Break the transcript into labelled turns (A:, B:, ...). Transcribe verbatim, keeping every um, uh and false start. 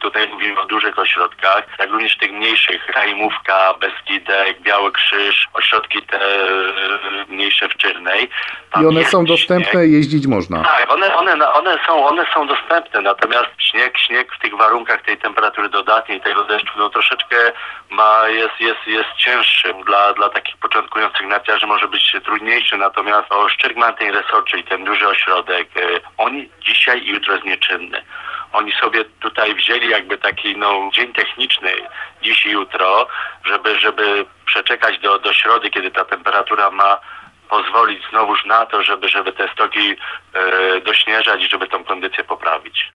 A: tutaj mówimy o dużych ośrodkach, jak również tych mniejszych, Krajmówka, Beskidek, Biały Krzyż, ośrodki te mniejsze w Czyrnej. Tam
B: I one
A: jest
B: są
A: śnieg.
B: dostępne, jeździć można.
A: Tak, one, one, one, są, one są dostępne, natomiast śnieg, śnieg w tych warunkach tej temperatury dodatniej, tego deszczu, no troszeczkę ma, jest, jest, jest cięższy. Dla, dla takich początkujących narciarzy może być trudniejszy, natomiast o Szczyrk Mountain Resort, czyli ten duży ośrodek, on dzisiaj i jutro jest nieczynny. Oni sobie tutaj wzięli jakby taki no, dzień techniczny dziś i jutro, żeby, żeby przeczekać do, do środy, kiedy ta temperatura ma pozwolić znowuż na to, żeby, żeby te stoki e, dośnieżać i żeby tą kondycję poprawić.